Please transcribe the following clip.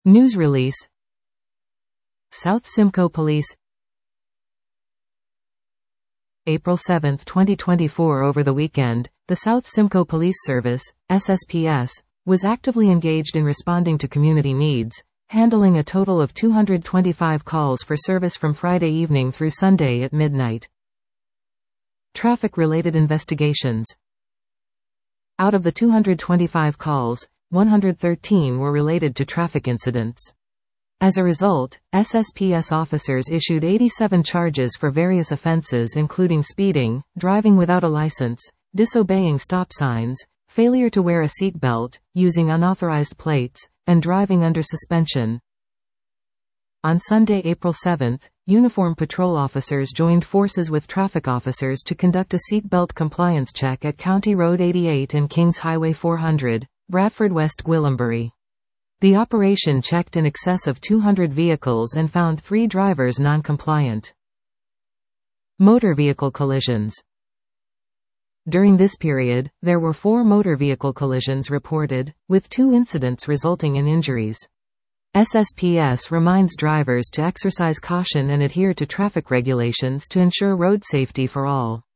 News release. South Simcoe Police. April 7, 2024. Over the weekend, the South Simcoe Police Service, SSPS, was actively engaged in responding to community needs, handling a total of 225 calls for service from Friday evening through Sunday at midnight. Traffic-related investigations. Out of the 225 calls, 113 were related to traffic incidents. As a result, SSPS officers issued 87 charges for various offenses including speeding, driving without a license, disobeying stop signs, failure to wear a seatbelt, using unauthorized plates, and driving under suspension. On Sunday, April 7, uniformed patrol officers joined forces with traffic officers to conduct a seatbelt compliance check at County Road 88 and Kings Highway 400, Bradford West, Gwillimbury. The operation checked in excess of 200 vehicles and found 3 drivers non-compliant. Motor vehicle collisions. During this period, there were 4 motor vehicle collisions reported, with 2 incidents resulting in injuries. SSPS reminds drivers to exercise caution and adhere to traffic regulations to ensure road safety for all.